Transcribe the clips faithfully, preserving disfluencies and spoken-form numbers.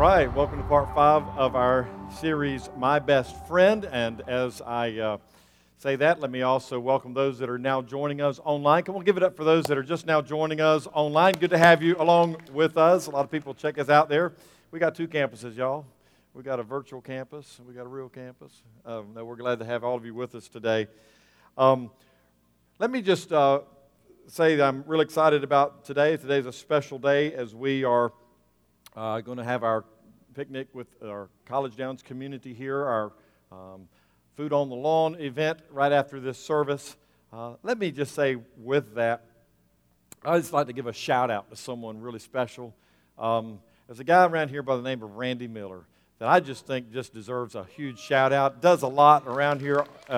right, welcome to part five of our series, My Best Friend. And as I uh, say that, let me also welcome those that are now joining us online. Come on, give it up for those that are just now joining us online. Good to have you along with us. A lot of people check us out there. We got two campuses, y'all. We got a virtual campus, and we got a real campus. Um, no, we're glad to have all of you with us today. Um, let me just uh, say that I'm really excited about today. Today's a special day as we are uh, going to have our picnic with our College Downs community here, our um, Food on the Lawn event right after this service. Uh, let me just say with that, I'd just like to give a shout out to someone really special. Um, there's a guy around here by the name of Randy Miller that I just think just deserves a huge shout out. Does a lot around here. Uh,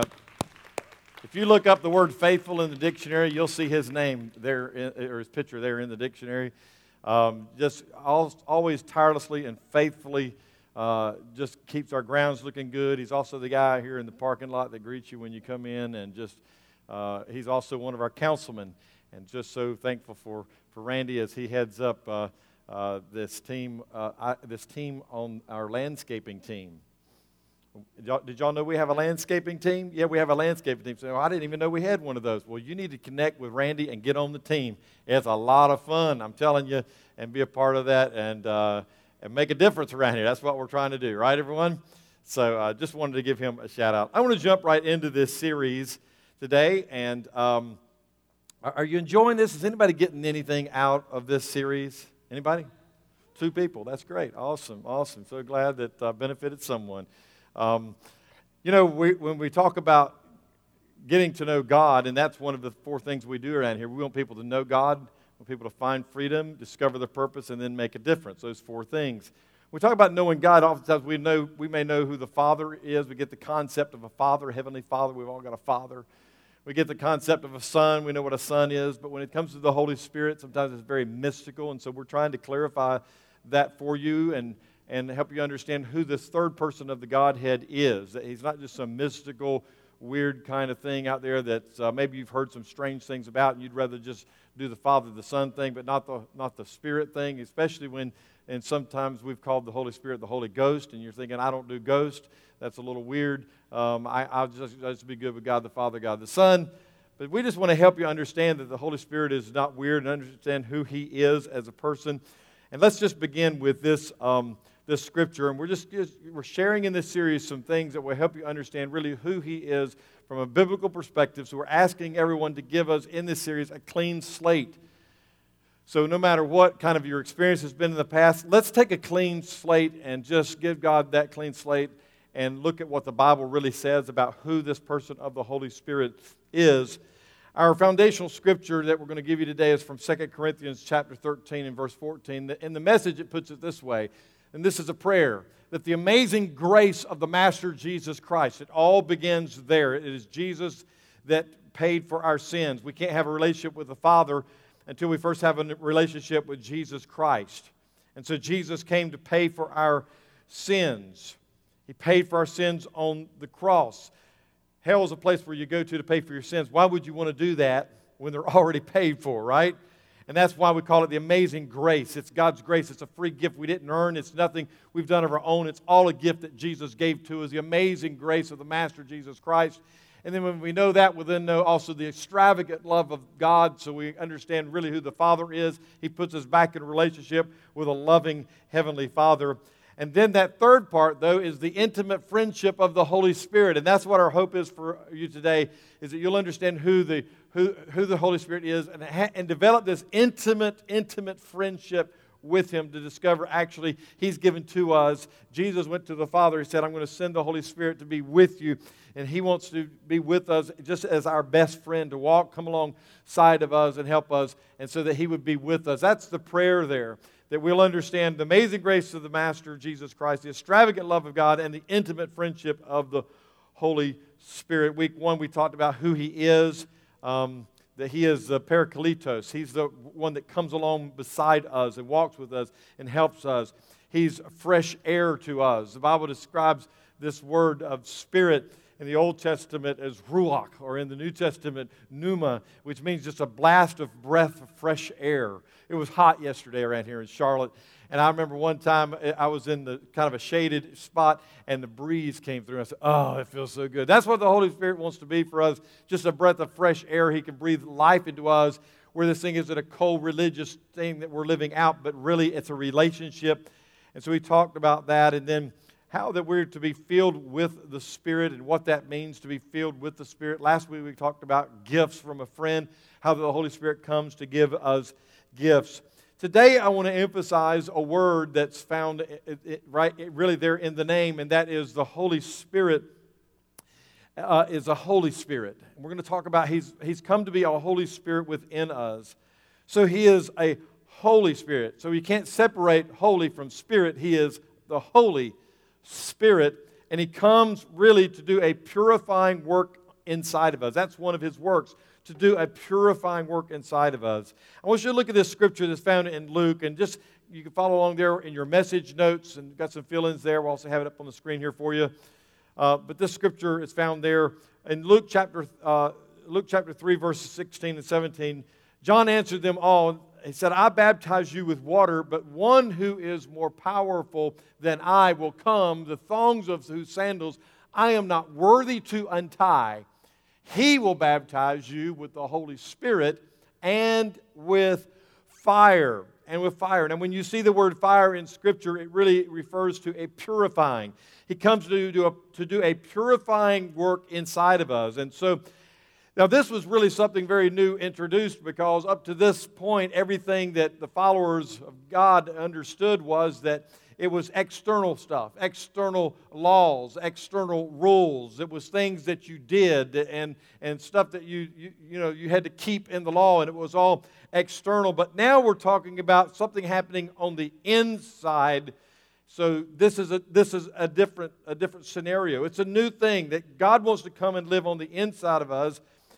if you look up the word faithful in the dictionary, you'll see his name there, in, or his picture there in the dictionary. Um, just always tirelessly and faithfully uh, just keeps our grounds looking good. He's also the guy here in the parking lot that greets you when you come in, and just uh, he's also one of our councilmen. And just so thankful for, for Randy as he heads up uh, uh, this team uh, I, this team on our landscaping team. Did y'all, did y'all know we have a landscaping team? Yeah, we have a landscaping team. So oh, I didn't even know we had one of those. Well, you need to connect with Randy and get on the team. It's a lot of fun, I'm telling you, and be a part of that and uh, and make a difference around here. That's what we're trying to do, right, everyone? So I uh, just wanted to give him a shout out. I want to jump right into this series today. And um, are you enjoying this? Is anybody getting anything out of this series? Anybody? Two people. That's great. Awesome. Awesome. So glad that uh, benefited someone. Um, you know, we, when we talk about getting to know God, and that's one of the four things we do around here, we want people to know God, we want people to find freedom, discover their purpose, and then make a difference, those four things. When we talk about knowing God, oftentimes we know we may know who the Father is. We get the concept of a Father, a Heavenly Father. We've all got a Father. We get the concept of a Son. We know what a Son is. But when it comes to the Holy Spirit, sometimes it's very mystical, and so we're trying to clarify that for you and and help you understand who this third person of the Godhead is. That he's not just some mystical, weird kind of thing out there that uh, maybe you've heard some strange things about and you'd rather just do the Father, the Son thing, but not the not the Spirit thing, especially when, and sometimes we've called the Holy Spirit the Holy Ghost, and you're thinking, I don't do ghost. That's a little weird. Um, I, I'll just, I'll just be good with God the Father, God the Son. But we just want to help you understand that the Holy Spirit is not weird and understand who He is as a person. And let's just begin with this um, this scripture, and we're just we're sharing in this series some things that will help you understand really who He is from a biblical perspective. So we're asking everyone to give us in this series a clean slate. So no matter what kind of your experience has been in the past, let's take a clean slate and just give God that clean slate and look at what the Bible really says about who this person of the Holy Spirit is. Our foundational scripture that we're going to give you today is from Second Corinthians chapter thirteen and verse fourteen. In the Message, it puts it this way. And this is a prayer, that the amazing grace of the Master Jesus Christ, it all begins there. It is Jesus that paid for our sins. We can't have a relationship with the Father until we first have a relationship with Jesus Christ. And so Jesus came to pay for our sins. He paid for our sins on the cross. Hell is a place where you go to to pay for your sins. Why would you want to do that when they're already paid for, right? And that's why we call it the amazing grace. It's God's grace. It's a free gift we didn't earn. It's nothing we've done of our own. It's all a gift that Jesus gave to us, the amazing grace of the Master Jesus Christ. And then when we know that, we'll then know also the extravagant love of God, so we understand really who the Father is. He puts us back in a relationship with a loving Heavenly Father. And then that third part, though, is the intimate friendship of the Holy Spirit. And that's what our hope is for you today, is that you'll understand who the who, who the Holy Spirit is and, ha- and develop this intimate, intimate friendship with Him to discover actually He's given to us. Jesus went to the Father. He said, I'm going to send the Holy Spirit to be with you. And He wants to be with us just as our best friend, to walk, come alongside of us and help us, and so that He would be with us. That's the prayer there. That we'll understand the amazing grace of the Master, Jesus Christ, the extravagant love of God, and the intimate friendship of the Holy Spirit. Week one, we talked about who He is, um, that He is the Parakletos. He's the one that comes along beside us and walks with us and helps us. He's fresh air to us. The Bible describes this word of spirit in the Old Testament as ruach, or in the New Testament, pneuma, which means just a blast of breath of fresh air. It was hot yesterday around here in Charlotte, And I remember one time I was in the kind of a shaded spot and the breeze came through. I said, oh, it feels so good. That's what the Holy Spirit wants to be for us, just a breath of fresh air. He can breathe life into us, where this thing isn't a cold religious thing that we're living out, but really it's a relationship. And so we talked about that, and then how that we're to be filled with the Spirit and what that means to be filled with the Spirit. Last week we talked about gifts from a friend, how the Holy Spirit comes to give us gifts. Today I want to emphasize a word that's found it, it, right really there in the name, and that is the Holy Spirit uh, is a Holy Spirit. We're going to talk about he's, he's come to be a Holy Spirit within us. So He is a Holy Spirit. So you can't separate holy from Spirit. He is the Holy Spirit, and He comes really to do a purifying work inside of us. That's one of His works, to do a purifying work inside of us. I want you to look at this scripture that's found in Luke, and just you can follow along there in your message notes, and got some fill-ins there. We'll also have it up on the screen here for you. Uh, but this scripture is found there in Luke chapter uh, Luke chapter three, verses sixteen and seventeen. John answered them all. He said, I baptize you with water, but one who is more powerful than I will come, the thongs of whose sandals I am not worthy to untie. He will baptize you with the Holy Spirit and with fire. And with fire. Now, when you see the word fire in Scripture, it really refers to a purifying. He comes to do a, to do a purifying work inside of us. And so, now this was really something very new introduced, because up to this point, everything that the followers of God understood was that it was external stuff, external laws, external rules. It was things that you did and, and stuff that you, you, you know, you had to keep in the law, and it was all external. But now we're talking about something happening on the inside. So this is a, this is a different, a different scenario. It's a new thing that God wants to come and live on the inside of us,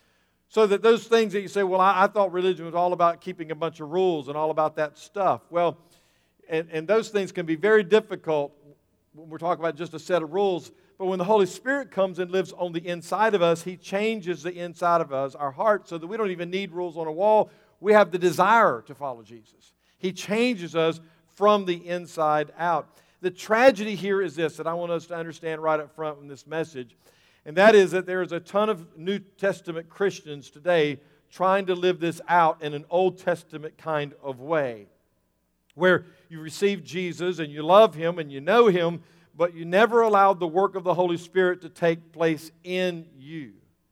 so that those things that you say, well, I, I thought religion was all about keeping a bunch of rules and all about that stuff. Well, And, and those things can be very difficult when we're talking about just a set of rules. But when the Holy Spirit comes and lives on the inside of us, He changes the inside of us, our heart, so that we don't even need rules on a wall. We have the desire to follow Jesus. He changes us from the inside out. The tragedy here is this, that I want us to understand right up front in this message, and that is that there is a ton of New Testament Christians today trying to live this out in an Old Testament kind of way, where you receive Jesus and you love Him and you know Him, but you never allowed the work of the Holy Spirit to take place in you.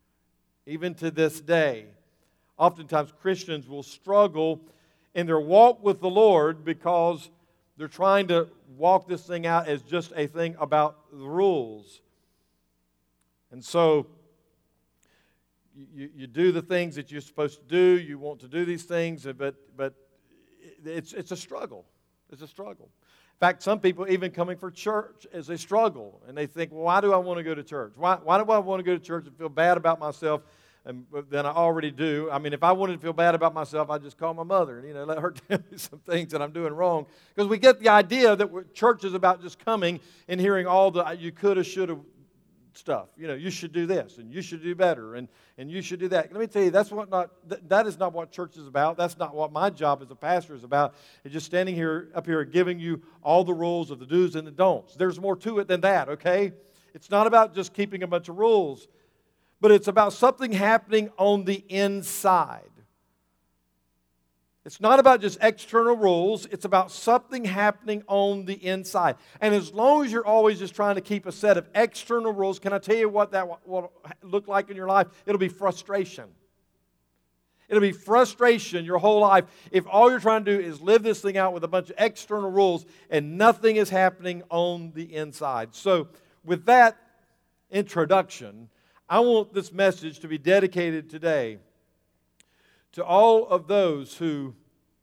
Even to this day, oftentimes Christians will struggle in their walk with the Lord because they're trying to walk this thing out as just a thing about the rules. And so you, you do the things that you're supposed to do. You want to do these things, but but It's, it's a struggle. It's a struggle. In fact, some people even coming for church is a struggle. And they think, well, why do I want to go to church? Why, why do I want to go to church and feel bad about myself and, than I already do? I mean, if I wanted to feel bad about myself, I'd just call my mother and, you know, let her tell me some things that I'm doing wrong. Because we get the idea that we're, church is about just coming and hearing all the you coulda, shoulda stuff. You know, you should do this, and you should do better, and, and you should do that. Let me tell you, that's what not th- that is not what church is about. That's not what my job as a pastor is about. It's just standing here up here giving you all the rules of the do's and the don'ts. There's more to it than that, okay? It's not about just keeping a bunch of rules, but it's about something happening on the inside. It's not about just external rules. It's about something happening on the inside. And as long as you're always just trying to keep a set of external rules, can I tell you what that will look like in your life? It'll be frustration. It'll be frustration your whole life if all you're trying to do is live this thing out with a bunch of external rules and nothing is happening on the inside. So with that introduction, I want this message to be dedicated today to all of those who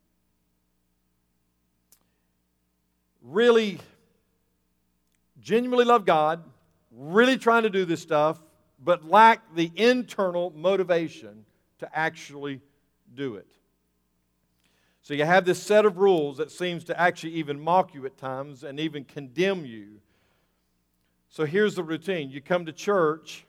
really genuinely love God, really trying to do this stuff, but lack the internal motivation to actually do it. So you have this set of rules that seems to actually even mock you at times and even condemn you. So here's the routine. You come to church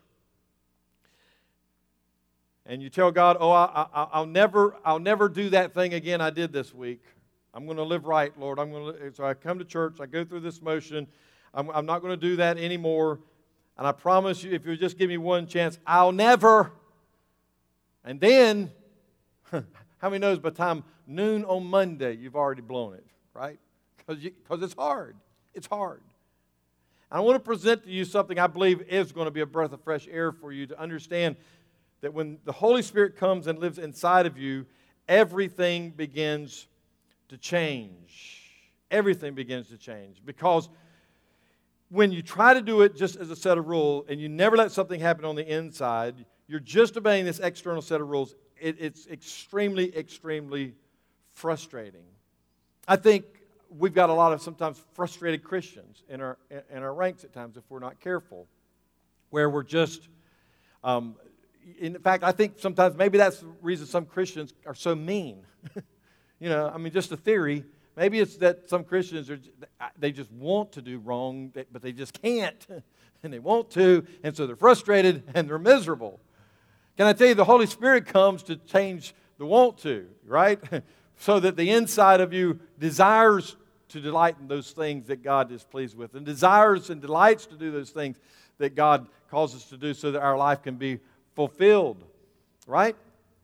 and you tell God, oh, I, I, I'll never, I'll never do that thing again I did this week. I'm going to live right, Lord. I'm going to. So I come to church. I go through this motion. I'm, I'm not going to do that anymore. And I promise you, if you just give me one chance, I'll never. And then, how many knows by the time noon on Monday, you've already blown it, right? Because it's hard. It's hard. I want to present to you something I believe is going to be a breath of fresh air for you to understand that when the Holy Spirit comes and lives inside of you, everything begins to change. Everything begins to change. Because when you try to do it just as a set of rules and you never let something happen on the inside, you're just obeying this external set of rules. It, it's extremely, extremely frustrating. I think we've got a lot of sometimes frustrated Christians in our in our ranks at times if we're not careful, where we're just, um, in fact, I think sometimes maybe that's the reason some Christians are so mean. You know, I mean, just a theory. Maybe it's that some Christians are they just want to do wrong, but they just can't, and they want to, and so they're frustrated and they're miserable. Can I tell you, the Holy Spirit comes to change the want to, right? So that the inside of you desires to delight in those things that God is pleased with, and desires and delights to do those things that God calls us to do so that our life can be fulfilled, right?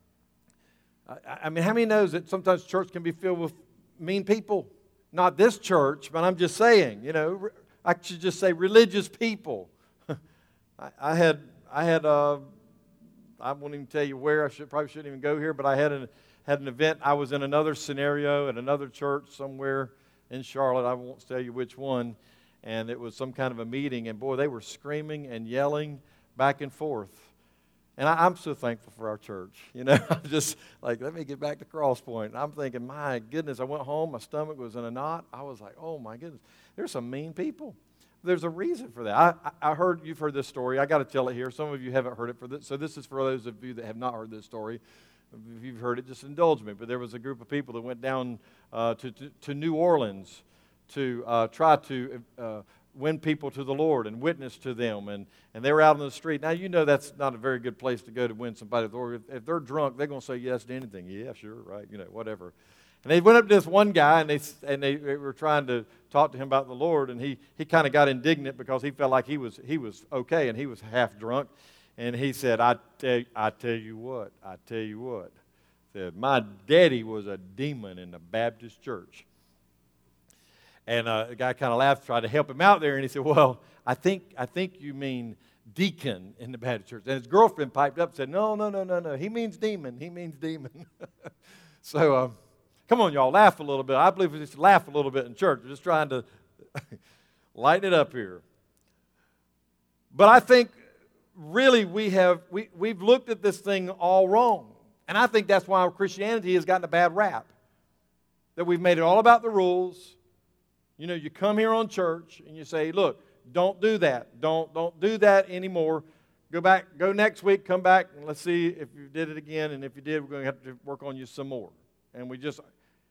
I, I mean, how many knows that sometimes church can be filled with mean people? Not this church, but I'm just saying, you know, I should just say religious people. I, I had, I had, uh, I won't even tell you where, I should probably shouldn't even go here, but I had an, had an event. I was in another scenario at another church somewhere in Charlotte. I won't tell you which one. And it was some kind of a meeting. And boy, they were screaming and yelling back and forth. And I, I'm so thankful for our church. You know, I'm just like, let me get back to Cross Point. And I'm thinking, my goodness, I went home, my stomach was in a knot. I was like, oh my goodness, there's some mean people. There's a reason for that. I, I heard, you've heard this story. I got to tell it here. Some of you haven't heard it. For this, so this is for those of you that have not heard this story. If you've heard it, just indulge me. But there was a group of people that went down uh, to, to, to New Orleans to uh, try to uh, win people to the Lord and witness to them. And, and they were out on the street. Now, you know that's not a very good place to go to win somebody to the Lord. If, if they're drunk, they're going to say yes to anything. Yeah, sure, right, you know, whatever. And they went up to this one guy, and they and they, they were trying to talk to him about the Lord. And he, he kind of got indignant because he felt like he was he was okay, and he was half drunk. And he said, I tell, I tell you what, I tell you what. Said, my daddy was a demon in the Baptist church. And uh, the guy kind of laughed, tried to help him out there, and he said, well, I think I think you mean deacon in the Baptist church. And his girlfriend piped up and said, no, no, no, no, no. He means demon. He means demon. So, um, come on, y'all, laugh a little bit. I believe we just laugh a little bit in church. We're just trying to lighten it up here. But I think really we have, we, we've looked at this thing all wrong. And I think that's why Christianity has gotten a bad rap. That we've made it all about the rules. You know, you come here on church and you say, look, don't do that. Don't, don't do that anymore. Go back, go next week, come back, and let's see if you did it again. And if you did, we're going to have to work on you some more. And we just,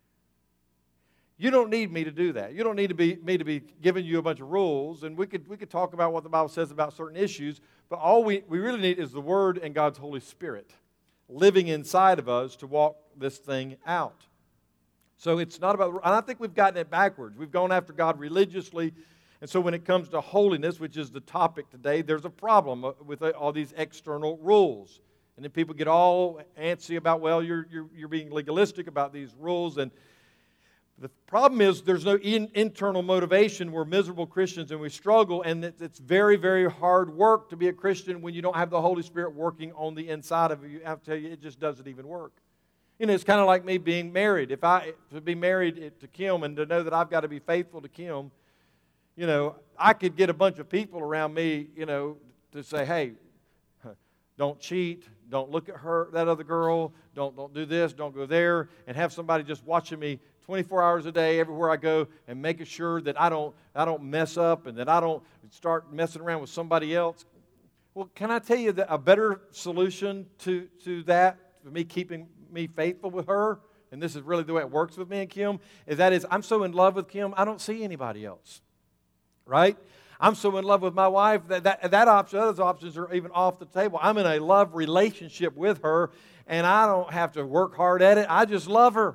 you don't need me to do that. You don't need to be, me to be giving you a bunch of rules. And we could, we could talk about what the Bible says about certain issues. But all we, we really need is the Word and God's Holy Spirit living inside of us to walk this thing out. So it's not about, and I think we've gotten it backwards. We've gone after God religiously. And so when it comes to holiness, which is the topic today, there's a problem with all these external rules. And then people get all antsy about, well, you're, you're, you're being legalistic about these rules. And the problem is there's no in, internal motivation. We're miserable Christians and we struggle. And it, it's very, very hard work to be a Christian when you don't have the Holy Spirit working on the inside of you. I have to tell you, it just doesn't even work. You know, it's kind of like me being married. If I to be married to Kim and to know that I've got to be faithful to Kim, you know, I could get a bunch of people around me, you know, to say, hey, don't cheat, don't look at her, that other girl, don't don't do this, don't go there, and have somebody just watching me twenty-four hours a day everywhere I go and making sure that I don't I don't mess up and that I don't start messing around with somebody else. Well, can I tell you that a better solution to to that, for me keeping me faithful with her, and this is really the way it works with me and Kim, is that is I'm so in love with Kim, I don't see anybody else, right? I'm so in love with my wife that that, that option, those options are even off the table. I'm in a love relationship with her, and I don't have to work hard at it. I just love her.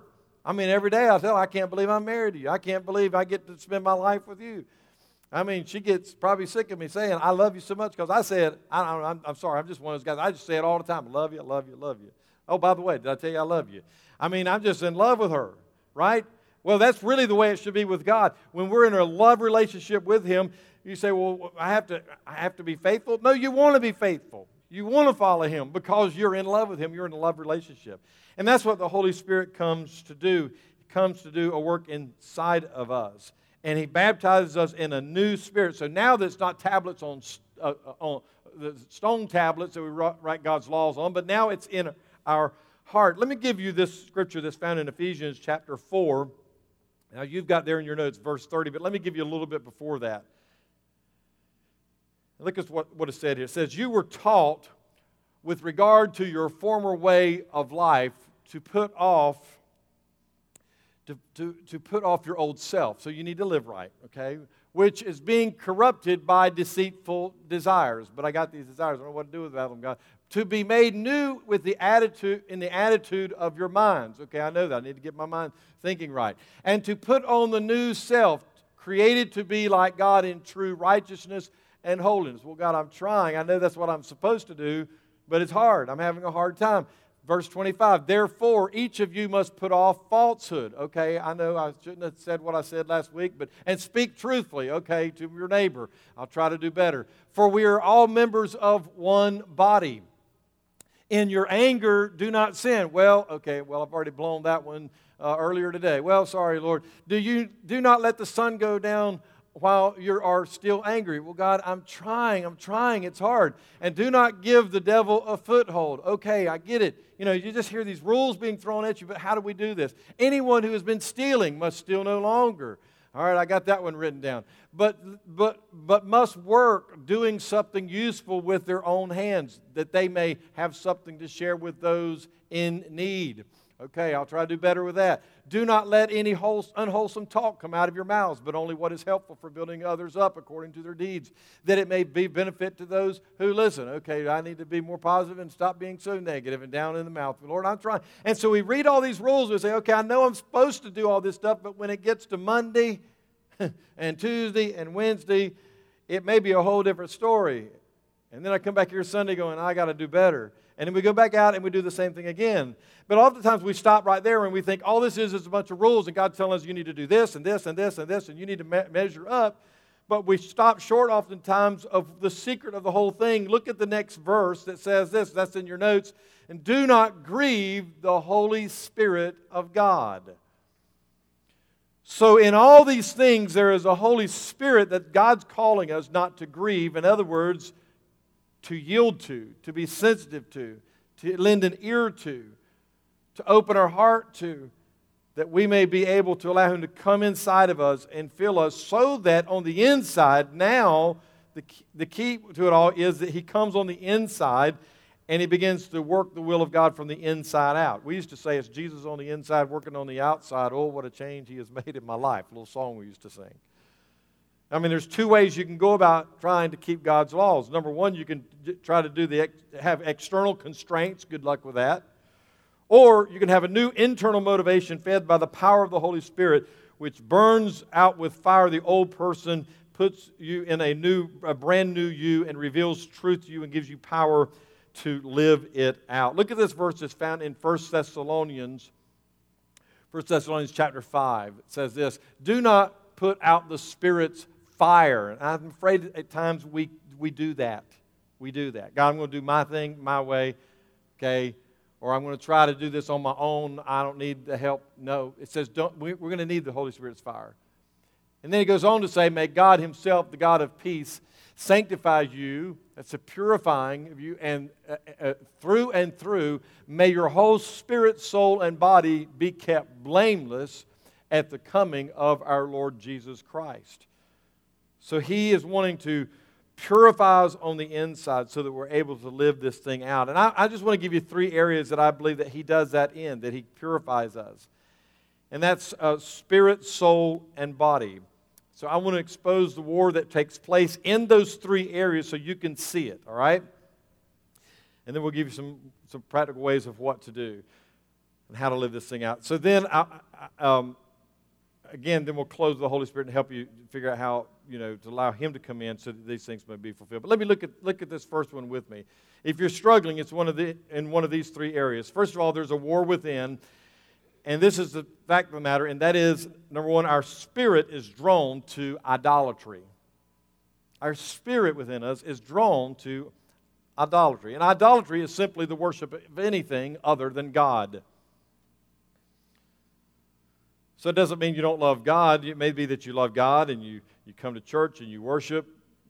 I mean, every day I tell her, I can't believe I'm married to you. I can't believe I get to spend my life with you. I mean, she gets probably sick of me saying, I love you so much, because I said, I, I'm, I'm sorry, I'm just one of those guys. I just say it all the time. I love you, I love you, I love you. Oh, by the way, did I tell you I love you? I mean, I'm just in love with her, right? Well, that's really the way it should be with God. When we're in a love relationship with Him, you say, well, I have to, I have to be faithful. No, you want to be faithful. You want to follow Him because you're in love with Him. You're in a love relationship. And that's what the Holy Spirit comes to do. He comes to do a work inside of us. And He baptizes us in a new spirit. So now that it's not tablets on, uh, on the stone tablets that we write God's laws on, but now it's in our heart. Let me give you this scripture that's found in Ephesians chapter four. Now you've got there in your notes verse thirty, but let me give you a little bit before that. Look at what, what it said here. It says, you were taught with regard to your former way of life to put off To, to, to put off your old self. So you need to live right, okay? Which is being corrupted by deceitful desires. But I got these desires. I don't know what to do with them, God. To be made new with the attitude, in the attitude of your minds. Okay, I know that. I need to get my mind thinking right. And to put on the new self, created to be like God in true righteousness and holiness. Well, God, I'm trying. I know that's what I'm supposed to do, but it's hard. I'm having a hard time. Verse twenty-five, therefore, each of you must put off falsehood. Okay, I know I shouldn't have said what I said last week, but and speak truthfully, okay, to your neighbor. I'll try to do better. For we are all members of one body. In your anger, do not sin. Well, okay, well, I've already blown that one uh, earlier today. Well, sorry, Lord. Do you do not let the sun go down while you are still angry. Well, God, I'm trying, I'm trying, it's hard. And do not give the devil a foothold. Okay, I get it. You know, you just hear these rules being thrown at you, but how do we do this? Anyone who has been stealing must steal no longer. All right, I got that one written down. But but but must work doing something useful with their own hands, that they may have something to share with those in need. Okay, I'll try to do better with that. Do not let any unwholesome talk come out of your mouths, but only what is helpful for building others up according to their deeds, that it may be benefit to those who listen. Okay, I need to be more positive and stop being so negative and down in the mouth. But Lord, I'm trying. And so we read all these rules and we say, okay, I know I'm supposed to do all this stuff, but when it gets to Monday and Tuesday and Wednesday, it may be a whole different story. And then I come back here Sunday going, I got to do better. And then we go back out and we do the same thing again. But oftentimes we stop right there and we think, all this is is a bunch of rules, and God's telling us you need to do this and this and this and this, and you need to me- measure up. But we stop short oftentimes of the secret of the whole thing. Look at the next verse that says this. That's in your notes. And do not grieve the Holy Spirit of God. So in all these things, there is a Holy Spirit that God's calling us not to grieve. In other words, to yield to, to be sensitive to, to lend an ear to, to open our heart to, that we may be able to allow Him to come inside of us and fill us, so that on the inside, now, the key, the key to it all is that He comes on the inside and He begins to work the will of God from the inside out. We used to say it's Jesus on the inside working on the outside. Oh, what a change He has made in my life. A little song we used to sing. I mean, there's two ways you can go about trying to keep God's laws. Number one, you can try to do the have external constraints. Good luck with that. Or you can have a new internal motivation fed by the power of the Holy Spirit, which burns out with fire the old person, puts you in a new, a brand new you, and reveals truth to you and gives you power to live it out. Look at this verse that's found in First Thessalonians, First Thessalonians chapter five. It says this: do not put out the Spirit's fire. And I'm afraid at times we, we do that. We do that. God, I'm going to do my thing my way, okay? Or I'm going to try to do this on my own. I don't need the help. No. It says don't, we, we're going to need the Holy Spirit's fire. And then He goes on to say, may God Himself, the God of peace, sanctify you. That's a purifying of you. And uh, uh, through and through, may your whole spirit, soul, and body be kept blameless at the coming of our Lord Jesus Christ. So He is wanting to purify us on the inside so that we're able to live this thing out. And I, I just want to give you three areas that I believe that He does that in, that He purifies us. And that's uh, spirit, soul, and body. So I want to expose the war that takes place in those three areas so you can see it, all right? And then we'll give you some, some practical ways of what to do. and how to live this thing out. So then, I, I, um, again, then we'll close with the Holy Spirit and help you figure out how, you know, to allow Him to come in so that these things may be fulfilled. But let me look at look at this first one with me. If you're struggling, it's one of the in one of these three areas. First of all, there's a war within, and this is the fact of the matter, and that is, number one, our spirit is drawn to idolatry. Our spirit within us is drawn to idolatry. And idolatry is simply the worship of anything other than God. So it doesn't mean you don't love God. It may be that you love God and you, you come to church and you worship.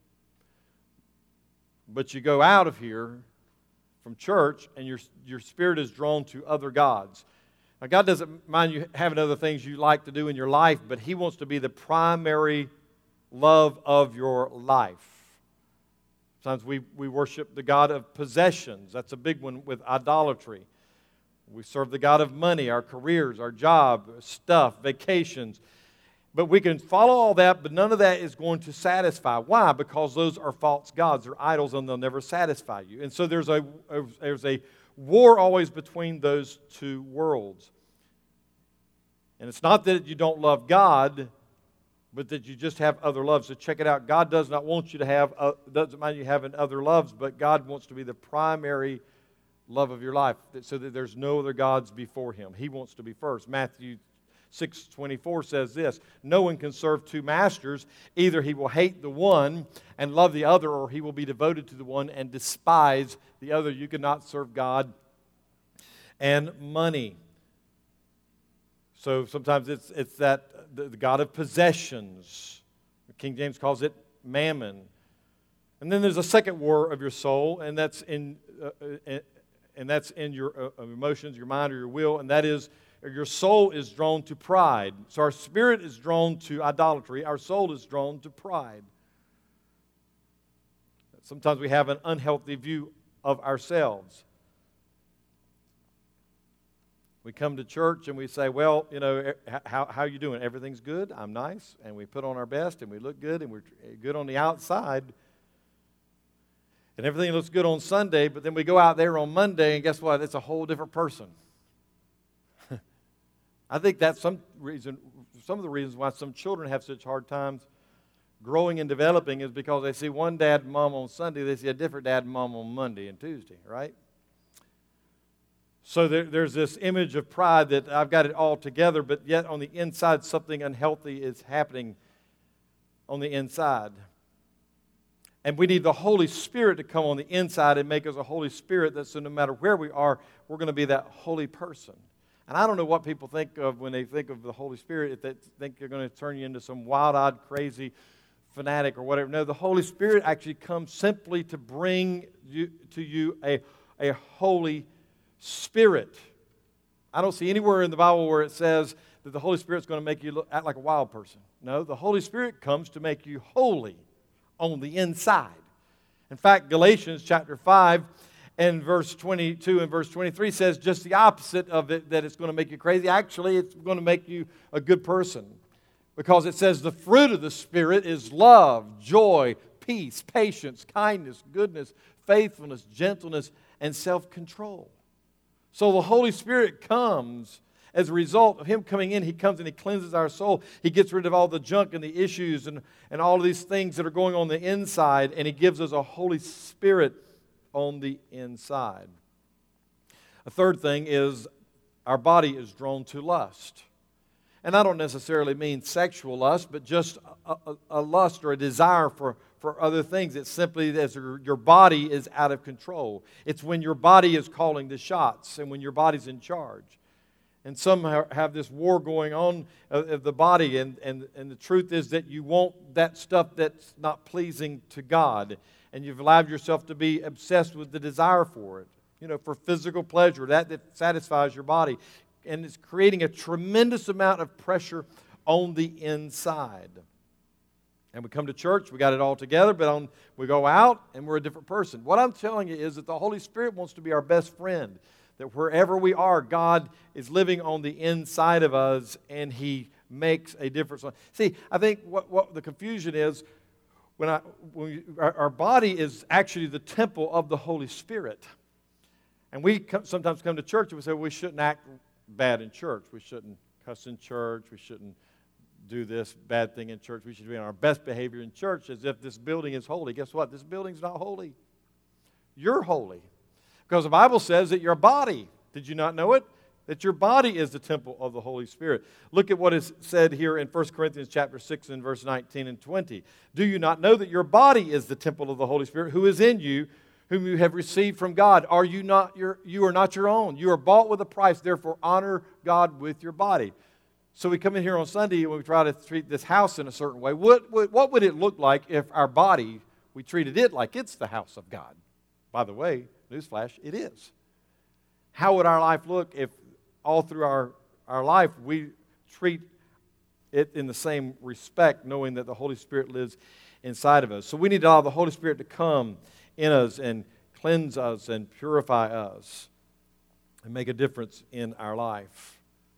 But you go out of here from church and your, your spirit is drawn to other gods. Now, God doesn't mind you having other things you like to do in your life, but He wants to be the primary love of your life. Sometimes we, we worship the God of possessions. That's a big one with idolatry. We serve the God of money, our careers, our job, stuff, vacations. But we can follow all that, but none of that is going to satisfy. Why? Because those are false gods. They're idols, and they'll never satisfy you. And so there's a, a there's a war always between those two worlds. And it's not that you don't love God, but that you just have other loves. So check it out. God does not want you to have, uh, doesn't mind you having other loves, but God wants to be the primary love of your life, so that there's no other gods before Him. He wants to be first. Matthew six twenty-four says this, no one can serve two masters. Either he will hate the one and love the other, or he will be devoted to the one and despise the other. You cannot serve God and money. So sometimes it's it's that the, the God of possessions. King James calls it mammon. And then there's a second war of your soul, and that's in uh, uh, and that's in your uh, emotions, your mind, or your will, and that is your soul is drawn to pride. So our spirit is drawn to idolatry. Our soul is drawn to pride. Sometimes we have an unhealthy view of ourselves. We come to church and we say, well, you know, how, how are you doing? Everything's good. I'm nice. And we put on our best and we look good and we're good on the outside. And everything looks good on Sunday, but then we go out there on Monday and guess what? It's a whole different person. I think that's some reason, some of the reasons why some children have such hard times growing and developing is because they see one dad and mom on Sunday, they see a different dad and mom on Monday and Tuesday, right? So there, there's this image of pride that I've got it all together, but yet on the inside something unhealthy is happening on the inside. And we need the Holy Spirit to come on the inside and make us a Holy Spirit that so no matter where we are, we're going to be that holy person. And I don't know what people think of when they think of the Holy Spirit, if they think they're going to turn you into some wild-eyed, crazy fanatic or whatever. No, the Holy Spirit actually comes simply to bring you, to you a, a Holy Spirit. I don't see anywhere in the Bible where it says that the Holy Spirit's going to make you look, act like a wild person. No, the Holy Spirit comes to make you holy on the inside. In fact, Galatians chapter five and verse twenty-two and verse twenty-three says just the opposite of it, that it's going to make you crazy. Actually, it's going to make you a good person. Because it says the fruit of the Spirit is love, joy, peace, patience, kindness, goodness, faithfulness, gentleness, and self-control. So the Holy Spirit comes as a result of Him coming in. He comes and He cleanses our soul. He gets rid of all the junk and the issues and, and all of these things that are going on the inside, and He gives us a Holy Spirit on the inside. A third thing is our body is drawn to lust. And I don't necessarily mean sexual lust, but just a, a, a lust or a desire for, for other things. It's simply as your, your body is out of control. It's when your body is calling the shots and when your body's in charge. And some have this war going on of the body, and, and, and the truth is that you want that stuff that's not pleasing to God, and you've allowed yourself to be obsessed with the desire for it, you know, for physical pleasure, that, that satisfies your body. And it's creating a tremendous amount of pressure on the inside. And we come to church, we got it all together, but on, we go out and we're a different person. What I'm telling you is that the Holy Spirit wants to be our best friend. That wherever we are, God is living on the inside of us, and He makes a difference. See, I think what, what the confusion is, when, I, when we, our, our body is actually the temple of the Holy Spirit. And we come, sometimes come to church and we say, well, we shouldn't act bad in church. We shouldn't cuss in church. We shouldn't do this bad thing in church. We should be on our best behavior in church as if this building is holy. Guess what? This building's not holy. You're holy. Because the Bible says that your body, did you not know it? That your body is the temple of the Holy Spirit. Look at what is said here in First Corinthians chapter six and verse nineteen and twenty. Do you not know that your body is the temple of the Holy Spirit who is in you, whom you have received from God? Are you not your, you are not your own. You are bought with a price. Therefore, honor God with your body. So we come in here on Sunday and we try to treat this house in a certain way. What, what, what would it look like if our body, we treated it like it's the house of God? By the way, newsflash, it is. How would our life look if all through our, our life we treat it in the same respect, knowing that the Holy Spirit lives inside of us? So we need to allow the Holy Spirit to come in us and cleanse us and purify us and make a difference in our life.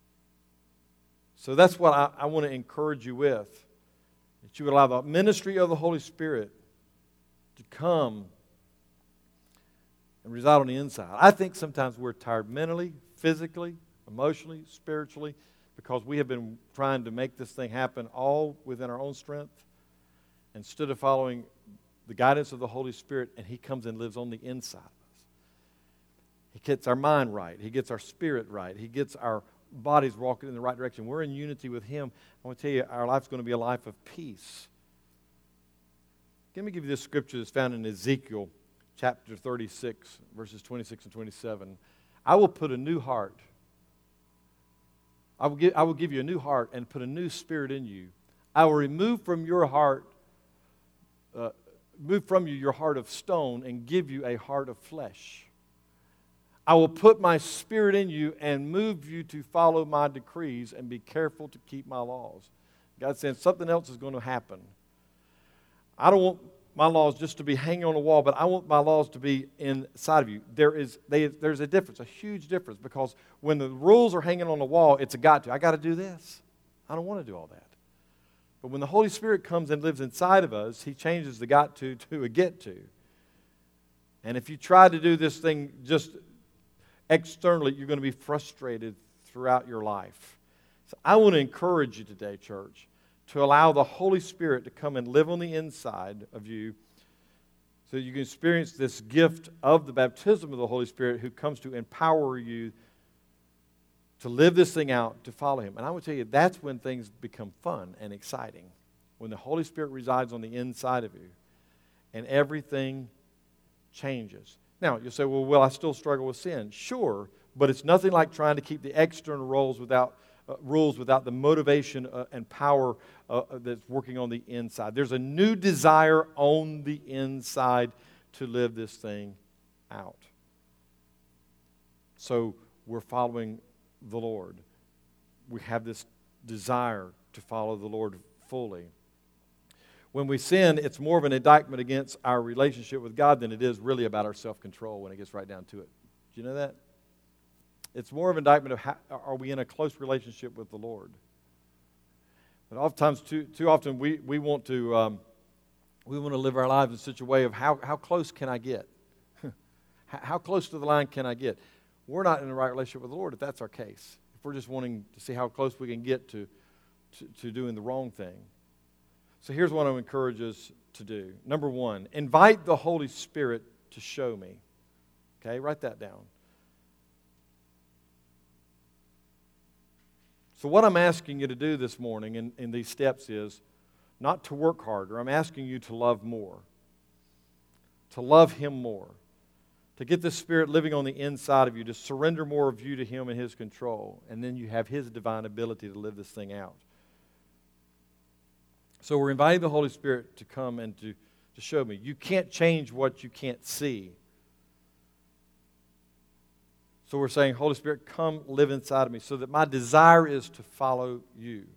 So that's what I, I want to encourage you with, that you would allow the ministry of the Holy Spirit to come and reside on the inside. I think sometimes we're tired mentally, physically, emotionally, spiritually, because we have been trying to make this thing happen all within our own strength instead of following the guidance of the Holy Spirit, and He comes and lives on the inside of us. He gets our mind right. He gets our spirit right. He gets our bodies walking in the right direction. We're in unity with Him. I want to tell you, our life's going to be a life of peace. Let me give you this scripture that's found in Ezekiel chapter thirty-six, verses twenty-six and twenty-seven. I will put a new heart. I will give, I will give you a new heart and put a new spirit in you. I will remove from your heart, uh, move from you your heart of stone and give you a heart of flesh. I will put my spirit in you and move you to follow my decrees and be careful to keep my laws. God's saying something else is going to happen. I don't want my laws just to be hanging on the wall, but I want my laws to be inside of you. There is, they, there's a difference, a huge difference, because when the rules are hanging on the wall, it's a got to. I got to do this. I don't want to do all that. But when the Holy Spirit comes and lives inside of us, He changes the got to to a get to. And if you try to do this thing just externally, you're going to be frustrated throughout your life. So I want to encourage you today, church, to allow the Holy Spirit to come and live on the inside of you so that you can experience this gift of the baptism of the Holy Spirit who comes to empower you to live this thing out, to follow Him. And I would tell you, that's when things become fun and exciting, when the Holy Spirit resides on the inside of you and everything changes. Now, you'll say, well, will I still struggle with sin? Sure, but it's nothing like trying to keep the external rules without, uh, rules without the motivation uh, and power uh, that's working on the inside. There's a new desire on the inside to live this thing out. So we're following the Lord. We have this desire to follow the Lord fully. When we sin, it's more of an indictment against our relationship with God than it is really about our self-control when it gets right down to it. Do you know that? It's more of an indictment of how, are we in a close relationship with the Lord? But oftentimes, too, too often, we, we want to um, we want to live our lives in such a way of how, how close can I get? How close to the line can I get? We're not in the right relationship with the Lord if that's our case. If we're just wanting to see how close we can get to, to, to doing the wrong thing. So here's what I would encourage us to do. Number one, invite the Holy Spirit to show me. Okay, write that down. So what I'm asking you to do this morning in, in these steps is not to work harder. I'm asking you to love more. To love Him more. To get the Spirit living on the inside of you. To surrender more of you to Him and His control. And then you have His divine ability to live this thing out. So we're inviting the Holy Spirit to come and to, to show me. You can't change what you can't see. So we're saying, Holy Spirit, come live inside of me so that my desire is to follow you.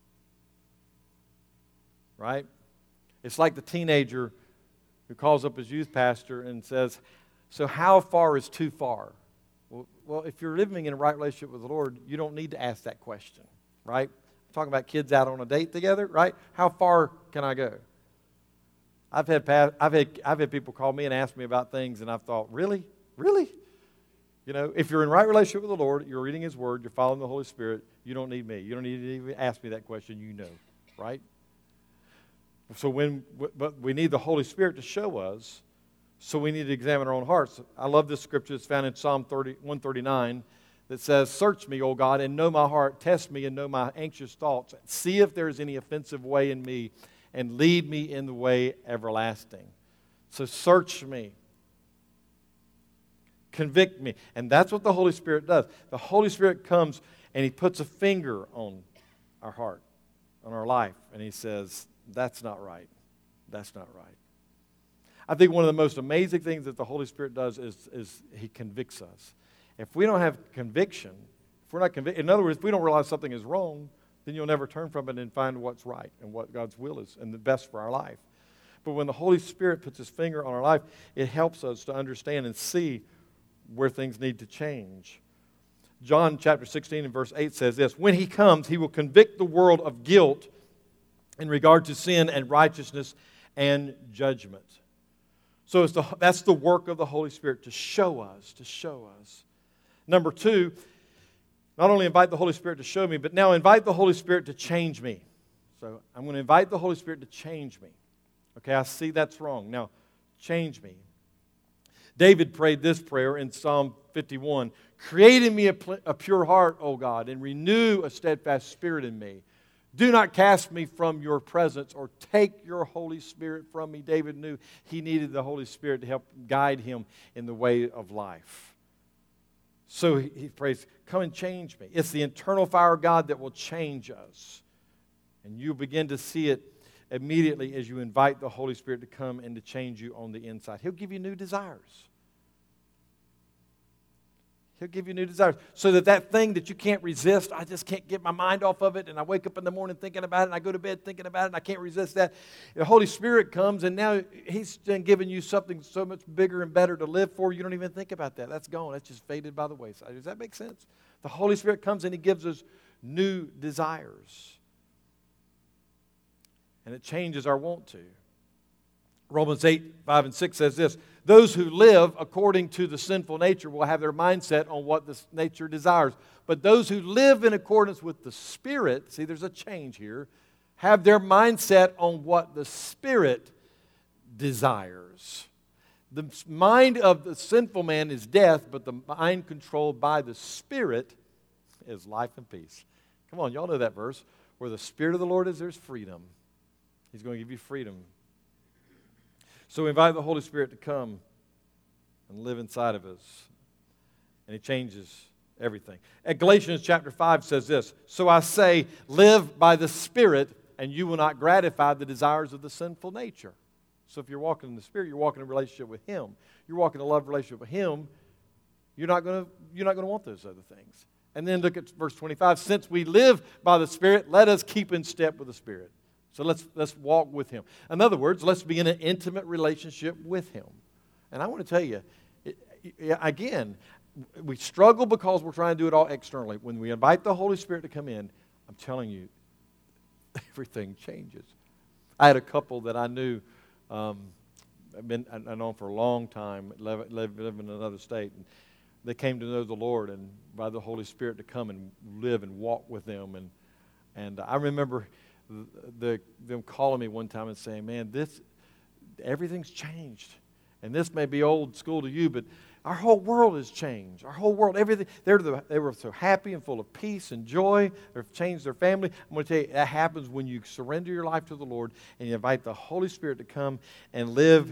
Right? It's like the teenager who calls up his youth pastor and says, so how far is too far? Well, well, if you're living in a right relationship with the Lord, you don't need to ask that question. Right? Talking about kids out on a date together, right? How far can I go? I've had I've had I've had people call me and ask me about things, and I've thought, really, really, You know, if you're in right relationship with the Lord, you're reading His Word, you're following the Holy Spirit, you don't need me. You don't need to even ask me that question. You know, right? So when, but we need the Holy Spirit to show us, so we need to examine our own hearts. I love this scripture. It's found in Psalm one thirty-nine that says, "Search me, O God, and know my heart. Test me and know my anxious thoughts. See if there is any offensive way in me, and lead me in the way everlasting." So search me. Convict me. And that's what the Holy Spirit does. The Holy Spirit comes and He puts a finger on our heart, on our life, and He says, that's not right. That's not right. I think one of the most amazing things that the Holy Spirit does is, is He convicts us. If we don't have conviction, if we're not convicted, in other words, if we don't realize something is wrong, then you'll never turn from it and find what's right and what God's will is and the best for our life. But when the Holy Spirit puts His finger on our life, it helps us to understand and see where things need to change. John chapter sixteen and verse eight says this, "When He comes, He will convict the world of guilt in regard to sin and righteousness and judgment." So it's the, that's the work of the Holy Spirit, to show us, to show us. Number two, not only invite the Holy Spirit to show me, but now invite the Holy Spirit to change me. So I'm going to invite the Holy Spirit to change me. Okay, I see that's wrong. Now, change me. David prayed this prayer in Psalm fifty-one, "Create in me a, pl- a pure heart, O God, and renew a steadfast spirit in me. Do not cast me from your presence or take your Holy Spirit from me." David knew he needed the Holy Spirit to help guide him in the way of life. So he, he prays, "Come and change me." It's the internal fire of God that will change us. And you begin to see it immediately as you invite the Holy Spirit to come and to change you on the inside. He'll give you new desires. He'll give you new desires. So that that thing that you can't resist, I just can't get my mind off of it, and I wake up in the morning thinking about it, and I go to bed thinking about it, and I can't resist that. The Holy Spirit comes, and now He's given you something so much bigger and better to live for, you don't even think about that. That's gone. That's just faded by the wayside. Does that make sense? The Holy Spirit comes, and He gives us new desires. And it changes our want to. Romans eight, five, and six says this, "Those who live according to the sinful nature will have their mindset on what this nature desires. But those who live in accordance with the Spirit," see, there's a change here, "have their mindset on what the Spirit desires." The mind of the sinful man is death, but the mind controlled by the Spirit is life and peace. Come on, y'all know that verse. Where the Spirit of the Lord is, there's freedom. He's going to give you freedom. So we invite the Holy Spirit to come and live inside of us. And He changes everything. At Galatians chapter five says this, "So I say, live by the Spirit, and you will not gratify the desires of the sinful nature." So if you're walking in the Spirit, you're walking in a relationship with Him. You're walking in a love relationship with Him. You're not going to, you're not going to want those other things. And then look at verse twenty-five. "Since we live by the Spirit, let us keep in step with the Spirit." So let's, let's walk with Him. In other words, let's be in an intimate relationship with Him. And I want to tell you, it, it, again, we struggle because we're trying to do it all externally. When we invite the Holy Spirit to come in, I'm telling you, everything changes. I had a couple that I knew, um, I've been I known for a long time, live, live, live in another state. And they came to know the Lord and by the Holy Spirit to come and live and walk with them. And, and I remember The, them calling me one time and saying, "Man, this everything's changed, and this may be old school to you, but our whole world has changed. Our whole world, everything. They're the, they were so happy and full of peace and joy. They've changed their family." I'm going to tell you, that happens when you surrender your life to the Lord and you invite the Holy Spirit to come and live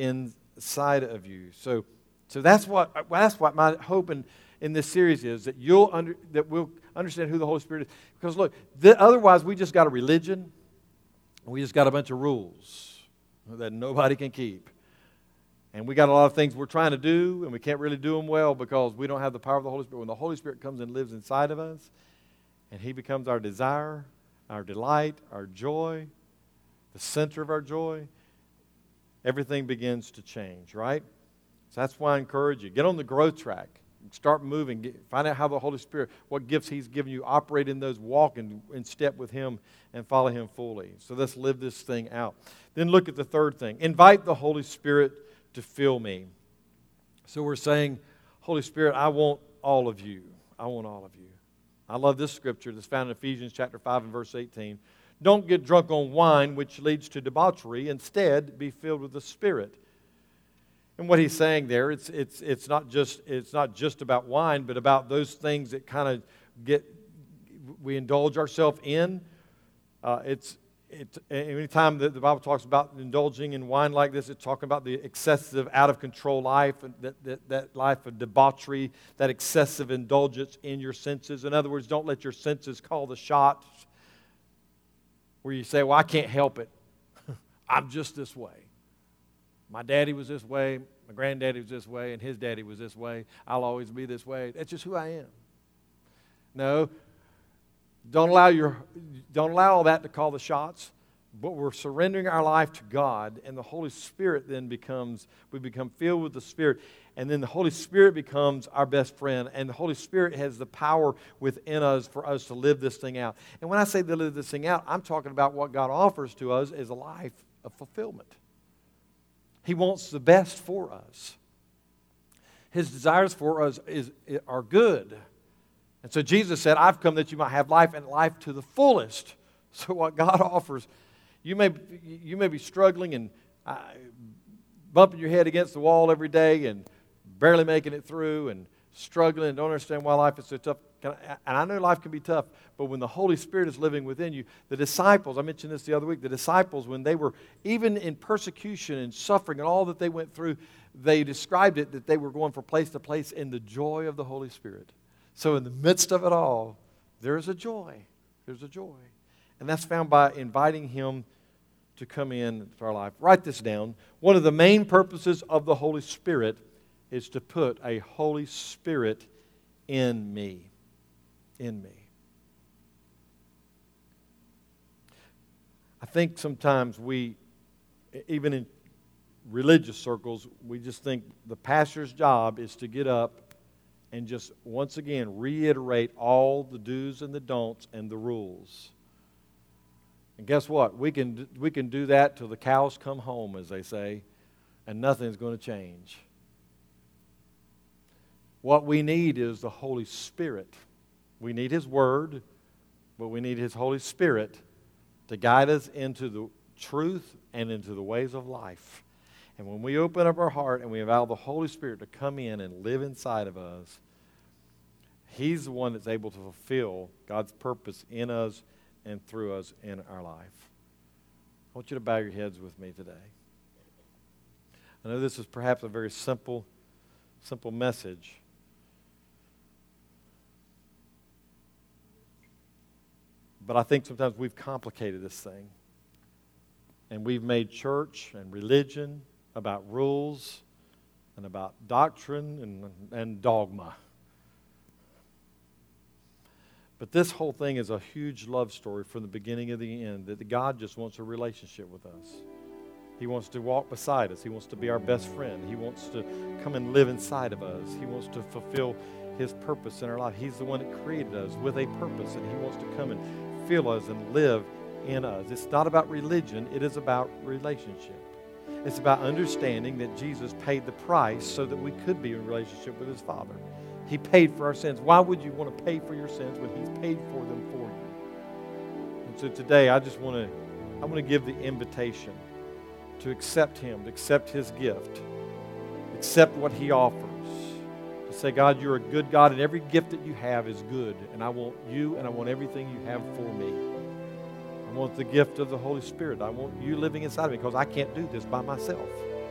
inside of you. So, so that's what that's what my hope in, in this series is, that you'll under that we'll. understand who the Holy Spirit is. Because look, th- otherwise we just got a religion. We just got a bunch of rules that nobody can keep. And we got a lot of things we're trying to do, and we can't really do them well because we don't have the power of the Holy Spirit. When the Holy Spirit comes and lives inside of us, and He becomes our desire, our delight, our joy, the center of our joy, everything begins to change, right? So that's why I encourage you. Get on the growth track. Start moving. Get, find out how the Holy Spirit, what gifts He's given you, operate in those, walk in, in step with Him and follow Him fully. So let's live this thing out. Then look at the third thing. Invite the Holy Spirit to fill me. So we're saying, Holy Spirit, I want all of you. I want all of you. I love this scripture that's found in Ephesians chapter five and verse eighteen. Don't get drunk on wine, which leads to debauchery. Instead, be filled with the Spirit. And what he's saying there, it's it's it's not just it's not just about wine, but about those things that kind of get we indulge ourselves in. Uh, it's it's anytime that the Bible talks about indulging in wine like this, it's talking about the excessive, out of control life, that, that that life of debauchery, that excessive indulgence in your senses. In other words, don't let your senses call the shots. Where you say, well, I can't help it. I'm just this way. My daddy was this way, my granddaddy was this way, and his daddy was this way. I'll always be this way. That's just who I am. No, don't allow your, don't allow all that to call the shots, but we're surrendering our life to God, and the Holy Spirit then becomes, we become filled with the Spirit, and then the Holy Spirit becomes our best friend, and the Holy Spirit has the power within us for us to live this thing out. And when I say to live this thing out, I'm talking about what God offers to us as a life of fulfillment. He wants the best for us. His desires for us is, are good. And so Jesus said, I've come that you might have life and life to the fullest. So what God offers, you may, you may be struggling and uh, bumping your head against the wall every day and barely making it through and struggling and don't understand why life is so tough. Can I, and I know life can be tough, but when the Holy Spirit is living within you, the disciples, I mentioned this the other week, the disciples, when they were even in persecution and suffering and all that they went through, they described it that they were going from place to place in the joy of the Holy Spirit. So in the midst of it all, there's a joy. There's a joy. And that's found by inviting Him to come into our life. Write this down. One of the main purposes of the Holy Spirit is to put a Holy Spirit in me. In me. I think sometimes we, even in religious circles, we just think the pastor's job is to get up and just once again reiterate all the do's and the don'ts and the rules. And guess what? We can, we can do that till the cows come home, as they say, and nothing's going to change. What we need is the Holy Spirit. We need His Word, but we need His Holy Spirit to guide us into the truth and into the ways of life. And when we open up our heart and we allow the Holy Spirit to come in and live inside of us, He's the one that's able to fulfill God's purpose in us and through us in our life. I want you to bow your heads with me today. I know this is perhaps a very simple, simple message. But I think sometimes we've complicated this thing. And we've made church and religion about rules and about doctrine and, and dogma. But this whole thing is a huge love story from the beginning to the end, that God just wants a relationship with us. He wants to walk beside us. He wants to be our best friend. He wants to come and live inside of us. He wants to fulfill His purpose in our life. He's the one that created us with a purpose, and He wants to come and fill us and live in us. It's not about religion. It is about relationship. It's about understanding that Jesus paid the price so that we could be in relationship with His Father. He paid for our sins. Why would you want to pay for your sins when He's paid for them for you? And so today, I just want to, I want to give the invitation to accept Him, to accept His gift, accept what He offers. To say, God, You're a good God, and every gift that You have is good, and I want You, and I want everything You have for me. I want the gift of the Holy Spirit. I want You living inside of me, because I can't do this by myself.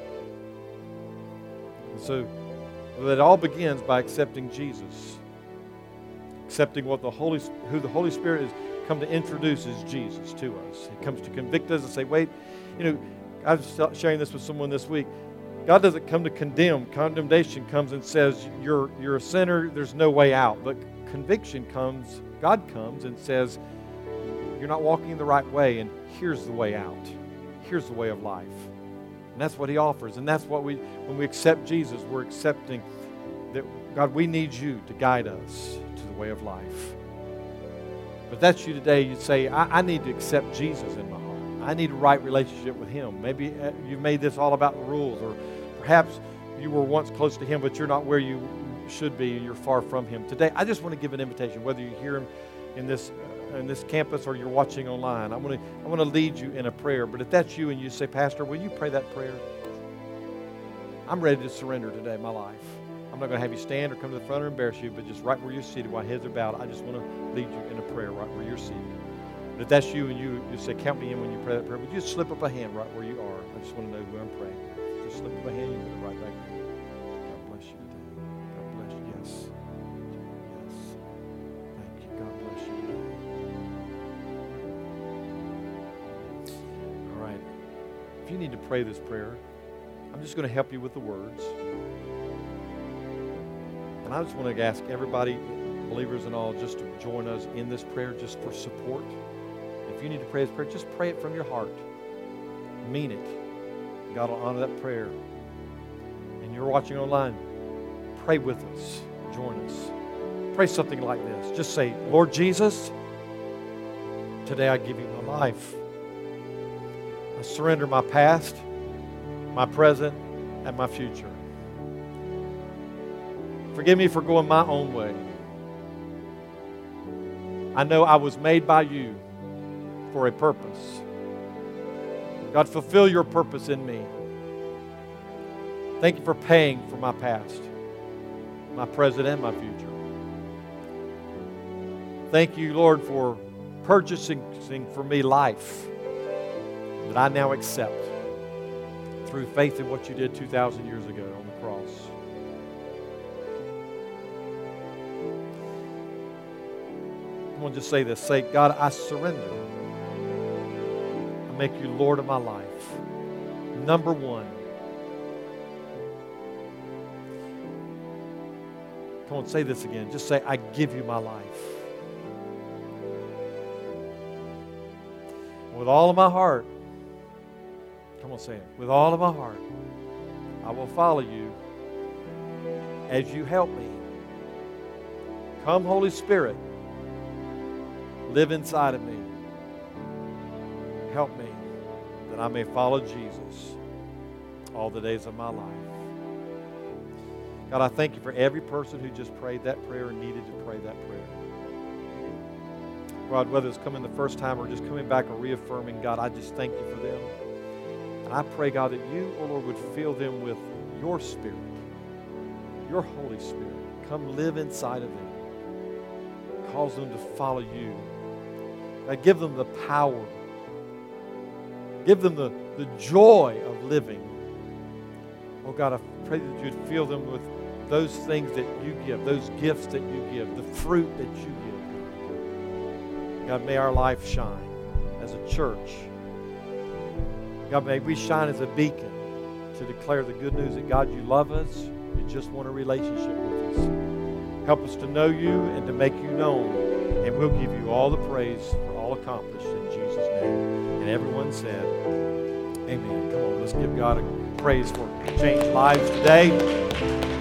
And so, well, it all begins by accepting Jesus. Accepting what the Holy, who the Holy Spirit has come to introduce as Jesus to us. He comes to convict us and say, wait, you know, I was sharing this with someone this week. God doesn't come to condemn. Condemnation comes and says, you're, you're a sinner, there's no way out. But conviction comes, God comes and says, you're not walking the right way, and here's the way out. Here's the way of life. And that's what He offers. And that's what we, when we accept Jesus, we're accepting that, God, we need You to guide us to the way of life. But that's you today. You say, I, I need to accept Jesus in my heart. I need a right relationship with Him. Maybe you've made this all about the rules, or perhaps you were once close to Him, but you're not where you should be and you're far from Him. Today, I just want to give an invitation, whether you hear Him in this uh, in this campus or you're watching online. I want to I want to lead you in a prayer. But if that's you and you say, Pastor, will you pray that prayer? I'm ready to surrender today my life. I'm not going to have you stand or come to the front or embarrass you, but just right where you're seated while heads are bowed, I just want to lead you in a prayer right where you're seated. But if that's you and you, you say, count me in when you pray that prayer, would you just slip up a hand right where you are? I just want to know who I'm praying. Just slip up a hand, you can put it right back there. God bless you today. God bless you. Yes. Yes. Thank you. God bless you today. All right. If you need to pray this prayer, I'm just going to help you with the words. And I just want to ask everybody, believers and all, just to join us in this prayer just for support. If you need to pray this prayer, just pray it from your heart. Mean it. God will honor that prayer. And you're watching online, pray with us. Join us. Pray something like this. Just say, Lord Jesus, today I give you my life. I surrender my past, my present, and my future. Forgive me for going my own way. I know I was made by you for a purpose. God, fulfill your purpose in me. Thank you for paying for my past, my present, and my future. Thank you, Lord, for purchasing for me life that I now accept through faith in what you did two thousand years ago on the cross. Come on, just say this. Say, God, I surrender. I make you Lord of my life. Number one. Come on, say this again. Just say, I give you my life. With all of my heart. Come on, say it. With all of my heart, I will follow you as you help me. Come, Holy Spirit, live inside of me. Help me that I may follow Jesus all the days of my life. God, I thank you for every person who just prayed that prayer and needed to pray that prayer. God, whether it's coming the first time or just coming back or reaffirming, God, I just thank you for them. And I pray, God, that you, oh Lord, would fill them with your Spirit, your Holy Spirit. Come live inside of them. Cause them to follow you. God, give them the power. Give them the, the joy of living. Oh, God, I pray that you'd fill them with those things that you give, those gifts that you give, the fruit that you give. God, may our life shine as a church. God, may we shine as a beacon to declare the good news that, God, you love us. You just want a relationship with us. Help us to know you and to make you known. And we'll give you all the praise for all accomplished in Jesus' name. And everyone said, amen. Come on, let's give God a praise for changed lives today.